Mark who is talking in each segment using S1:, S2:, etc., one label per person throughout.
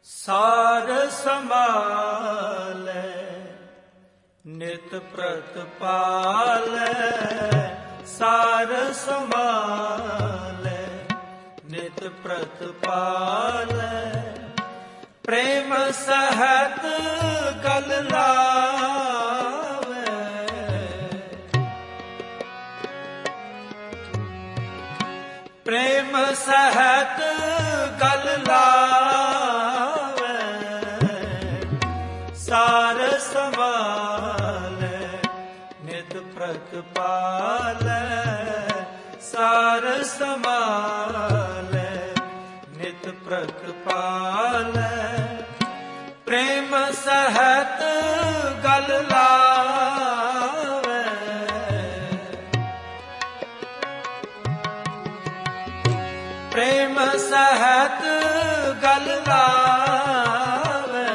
S1: ਸਾਰ ਸੰਭਾਲੈ ਨਿਤ ਪ੍ਰਤਪਾਲੈ, ਸਾਰ ਸੰਭਾਲੈ ਨਿਤ ਪ੍ਰਤਪਾਲੈ। ਪ੍ਰੇਮ ਸਹਿਤ ਗਲ ਲਾਵੈ, ਪ੍ਰੇਮ ਸਹਿਤ ਗਲ ਲਾਵੈ। ਸਾਰ ਸੰਭਾਲੈ ਨਿਤ ਪ੍ਰਤਪਾਲੈ, ਸਾਰ ਸੰਭਾਲੈ ਨਿਤ ਪ੍ਰਤਪਾਲੈ। ਪ੍ਰੇਮ ਸਹਿਤ ਗਲ ਲਾਵੈ, ਪ੍ਰੇਮ ਸਹਿਤ ਗਲ ਲਾਵੈ।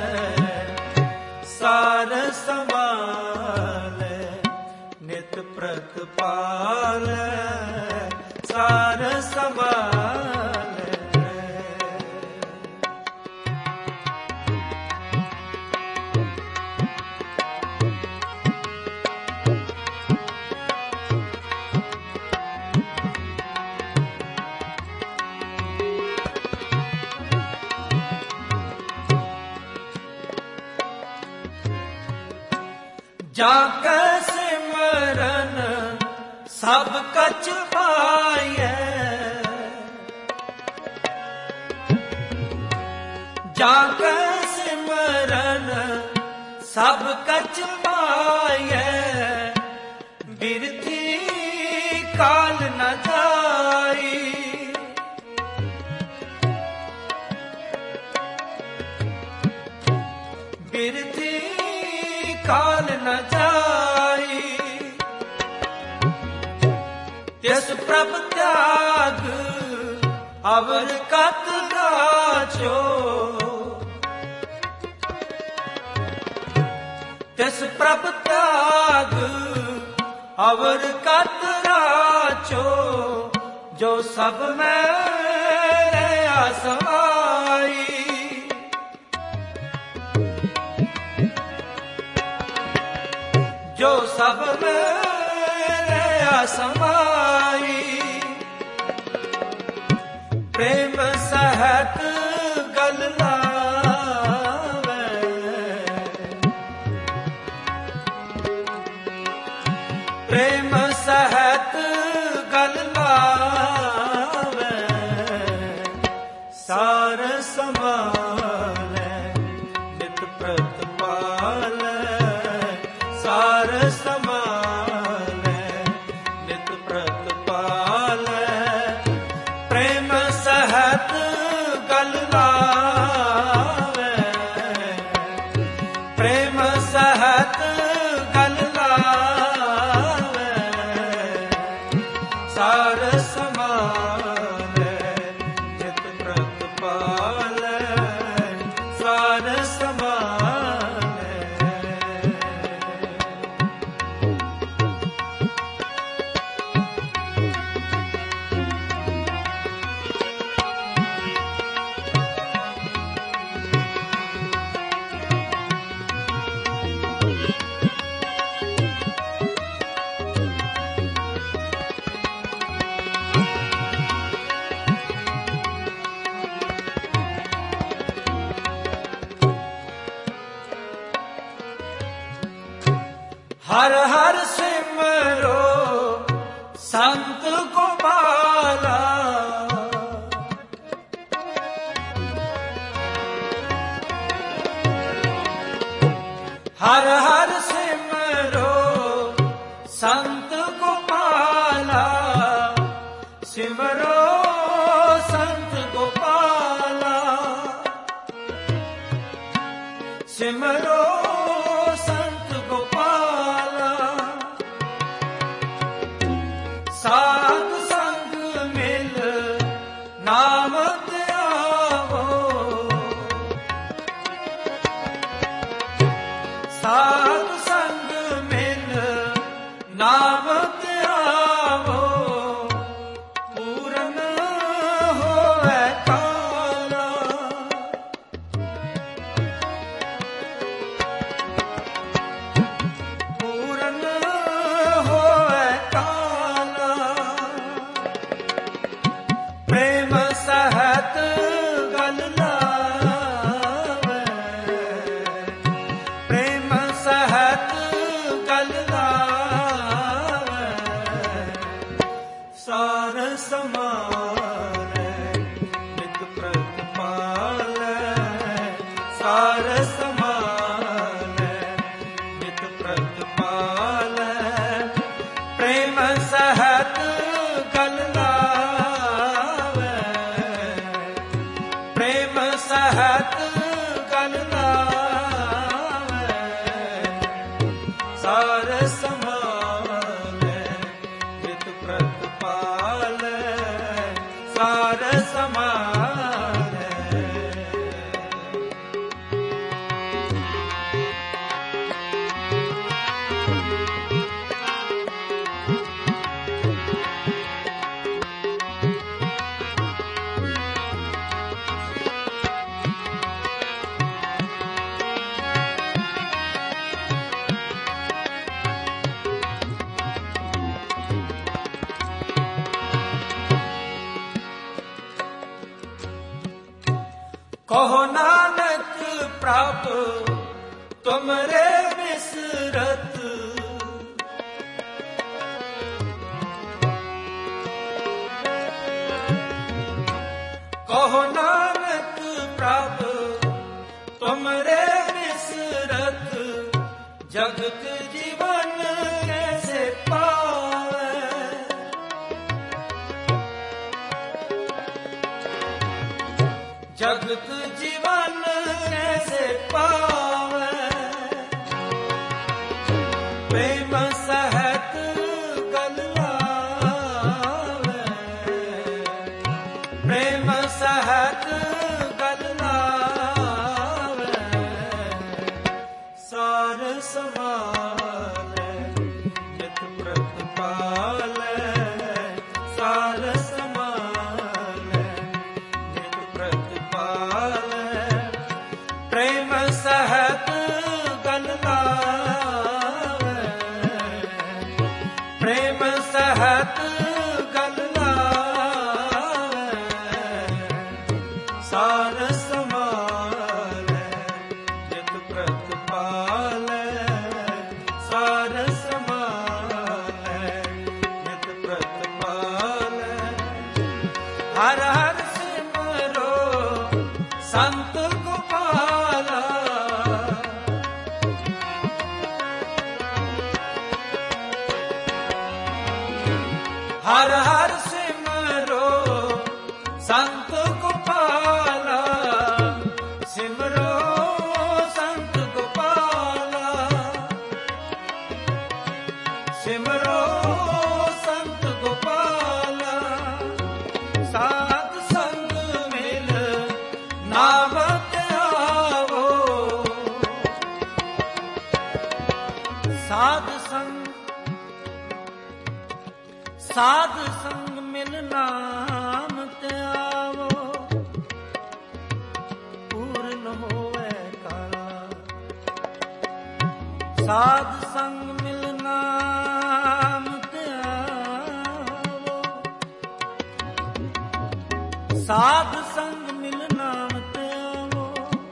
S1: ਸਾਰ ਸੰਭਾਲੈ ਨਿਤ ਪ੍ਰਤਪਾਲੈ, ਸਾਰ ਸੰਭਾਲੈ। ਜਾਂ ਕੈ ਸਿਮਰਨ ਸਭ ਕਛ ਪਾਈਐ, ਜਾਂ ਕੈ ਸਿਮਰਨ ਸਭ ਕਛ ਪਾਈਐ। ਬਿਰਥੀ ਕਾਲ ਨ ਜਾਈ, ਬਿਰਥੀ ਕਾਲ ਨ ਜਾਈ। ਤਿਸ ਪ੍ਰਭ ਤਿਆਗ ਅਵਰ ਕਤ ਗਾਚੋ, ਤਿਸ ਪ੍ਰਭ ਤਿਆਗ ਅਵਰ ਕਤ ਗਾਚੋ। ਜੋ ਸਭ ਮੈਂ ਰਹਿਆ ਸਮਾਈ, ਜੋ ਸਭ ਮੇਰਿਆ ਸਮਾਈ। ਪ੍ਰੇਮ ਸਹਿਤ ਗਲ ਲਾਵੈ, ਪ੍ਰੇਮ ਸਹਿਤ ਗਲ ਲਾਵੈ। ਸਾਰ ਸੰਭਾਲੈ ਨਿਤ ਪ੍ਰਤਪਾਲੈ, ਸਾਰ ਸੰਭਾਲੈ ਨਿਤ ਪ੍ਰਤਪਾਲੈ। ਪ੍ਰੇਮ ਸਹਿਤ ਗਲ ਲਾਵੈ, ਪ੍ਰੇਮ ਸਹਿਤ ਗਲ ਲਾਵੈ। ਸਾਰ ਸੰਭਾਲੈ ਨਿਤ ਪ੍ਰਤਪਾਲੈ, ਸਾਰ ਸੰਭਾਲੈ। ਹਰ ਹਰ ਸਿਮਰੋ ਸੰਤ ਗੋਪਾਲਾ, ਹਰ ਹਰ ਸਿਮਰੋ ਸੰਤ ਗੋਪਾਲਾ। ਸਿਮਰੋ ਸੰਤ ਗੋਪਾਲਾ, ਸਿਮਰੋ ਸੰਤ ਗੋਪਾਲਾ। ਸਾਧ ਸੰਗ ਮਿਲ ਨਾਮ ਧਿਆਵੋ, ਸਾਧ ਸੰਗ ਮਿਲ ਨਾਮ ਧਿਆਵੋ। ਪੂਰਨ ਹੋਵੇ ਕਾਲਾ, ਪਾਲੈ, ਸਾਰ ਸਮਾਲੈ, ਨਿਤ ਪ੍ਰਤਪਾਲੈ, ਪ੍ਰੇਮ ਸਹਤ ਗਲ ਲਾਵੈ, ਪ੍ਰੇਮ ਸਹਤ ਗਲ ਲਾਵੈ, ਸਾਰ ਸਮਾਲੈ, ਨਿਤ ਪ੍ਰਤਪਾਲੈ, ਸਾਰ ਸਮਾਲੈ। ਕਹੋ ਨਾਨਕ ਪ੍ਰਭ ਤੁਮਰੇ ਬਿਸਰਤ, ਕਹੋ ਨਾਨਕ ਪ੍ਰਭ ਤੁਮਰੇ ਬਿਸਰਤ, ਜਗਤ ਜੀਵਨ ਕੈਸੇ ਪਾਵੈ, ਜਗਤ ਜੀਵਨ ਕੈਸੇ ਪਾਵੈ, ਪ੍ਰੇਮ ਸਹਤ ਗਲ ਲਾਵੈ, ਪ੍ਰੇਮ ਸਹਤ ਗਲ ਲਾਵੈ, ਸਾਰ ਸਮਾਲੈ, ਨਿਤ ਪ੍ਰਤਪਾਲੈ, ਸਾਰ ਸਮਾਲੈ, ਨਿਤ ਪ੍ਰਤਪਾਲੈ, ਪ੍ਰੇਮ ਸਹਤ ਗਲ ਲਾਵੈ, ਪ੍ਰੇਮ ਸਹਤ ਗਲ ਲਾਵੈ, ਸਾਰ ਸਮਾਲੈ, ਨਿਤ ਪ੍ਰਤਪਾਲੈ, ਸਾਰ ਸਮਾਲੈ, ਨਿਤ ਪ੍ਰਤਪਾਲੈ। ਹਰ ਹਰ ਸਿਮਰੋ ਸੰਤ ਗੋਪਾਲਾ, ਹਰ ਹਰ ਸਿਮਰੋ ਸੰਤ ਗੋਪਾਲਾ, ਸਿਮਰੋ ਸੰਤ ਗੋਪਾਲਾ, ਸਿਮਰੋ ਸੰਤ ਗੋਪਾਲਾ, ਸਾਧ ਸੰਗ ਮਿਲ ਨਾਮ ਧਿਆਵੋ, ਸਾਧ ਸੰਗ, ਸਾਧ ਸੰਗ ਮਿਲ ਨਾਮ ਧਿਆਵੋ, ਪੂਰਨ ਹੋਵੇ ਕਾਲਾ, ਸਾਧ ਸੰਗ ਮਿਲ ਨਾਮ ਧਿਆਵੋ, ਸਾਧ ਸੰਗ ਮਿਲ ਨਾਮ ਧਿਆਵੋ,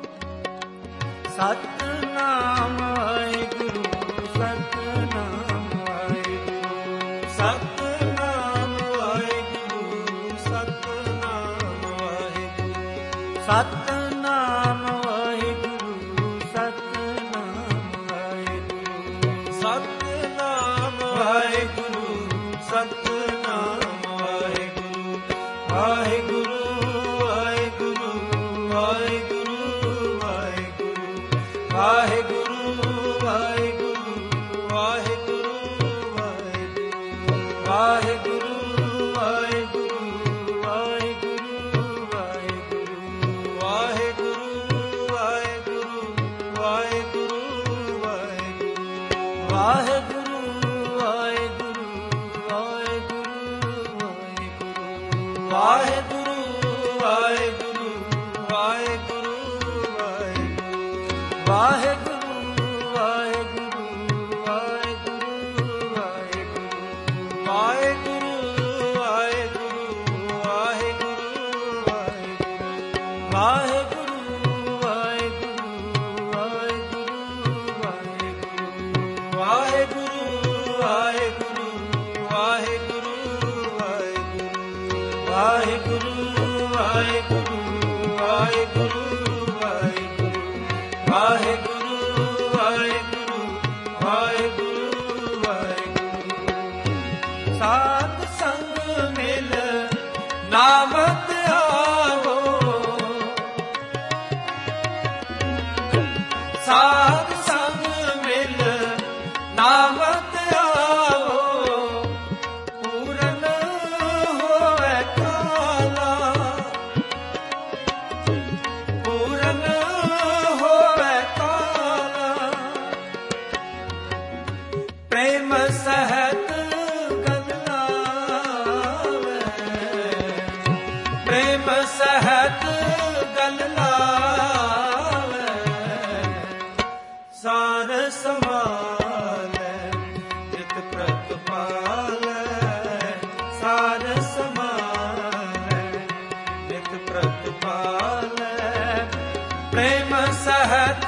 S1: ਸਤਿਨਾਮ ਵਾਹਿਗੁਰੂ, ਸਤਿਨਾਮ ਵਾਹਿਗੁਰੂ, ਸਤਿਨਾਮ ਵਾਹਿਗੁਰੂ, ਸਤਿਨਾਮ ਵਾਹਿਗੁਰੂ, ਸਤਿਨਾਮ ਵਾਹਿਗੁਰੂ, ਸਤਿਨਾਮ ਵਾਹਿਗੁਰੂ, ਸਤਿਨਾਮ ਵਾਹਿਗੁਰੂ, ਸਤਿਨਾਮ ਵਾਹਿਗੁਰੂ, ਵਾਹਿਗੁਰੂ ਵਾਹਿਗੁਰੂ ਵਾਹਿਗੁਰੂ ਵਾਹਿਗੁਰੂ, ਵਾਹਿਗੁਰੂ ਵਾਹਿਗੁਰੂ ਵਾਹਿਗੁਰੂ ਵਾਹਿਗੁਰੂ, ਵਾਹਿਗੁਰੂ ਵਾਹਿਗੁਰੂ ਵਾਹਿਗੁਰੂ ਵਾਹਿਗੁਰੂ, ਵਾਹਿਗੁਰੂ ਵਾਹਿਗੁਰੂ ਵਾਹਿਗੁਰੂ ਵਾਹਿਗੁਰੂ, ਵਾਹਿਗੁਰੂ ਵਾਹਿਗੁਰੂ ਵਾਹਿਗੁਰੂ, ਵਾਹਿਗੁਰੂ ਵਾਹਿਗੁਰੂ ਵਾਹਿਗੁਰੂ, ਵਾਹਿਗੁਰੂ ਵਾਹਿਗੁਰੂ ਵਾਹਿਗੁਰੂ ਵਾਹਿਗੁਰੂ, ਵਾਹਿਗੁਰੂ ਵਾਹਿਗੁਰੂ ਵਾਹਿਗੁਰੂ ਵਾਹਿਗੁਰੂ, ਵਾਹਿਗੁਰੂ ਵਾਹਿਗੁਰੂ ਵਾਹਿਗੁਰੂ ਵਾਹਿਗੁਰੂ, ਵਾਹਿਗੁਰੂ ਵਾਹਿਗੁਰੂ ਵਾਹਿਗੁਰੂ, ਵਾਹਿਗੁਰੂ ਵਾਹਿਗੁਰੂ ਵਾਹਿਗੁਰੂ, ਵਾਹਿਗੁਰੂ ਵਾਹਿਗੁਰੂ ਵਾਹਿਗੁਰੂ ਵਾਹਿਗੁਰੂ ਵਾਹਿਗੁਰੂ ਸਾਧ ਸੰਗ ਮਿਲ ਨਾਮ ਧਿਆਵੋ ਸਾਧ ਸੰਗ ਮਿਲ ਨਾਮ ਧਿਆਵੋ ਪੂਰਨ ਹੋਵੇ ਕਾਲਾ ਪੂਰਨ ਹੋਵੇ ਕਾਲਾ ਪ੍ਰੇਮ ਸਹਿਤ ਗਲ ਲਾਵੇ ਪ੍ਰੇਮ ਸਹਿਤ ਗਲ ਲਾਵੇ ਸਾਰ ਸਮਾਲੈ ਜਿਤ ਪ੍ਰਤਪਾਲੈ ਸਾਰ ਸਮਾਲੈ ਜਿਤ ਪ੍ਰਤਪਾਲੈ ਪ੍ਰੇਮ ਸਹਿਤ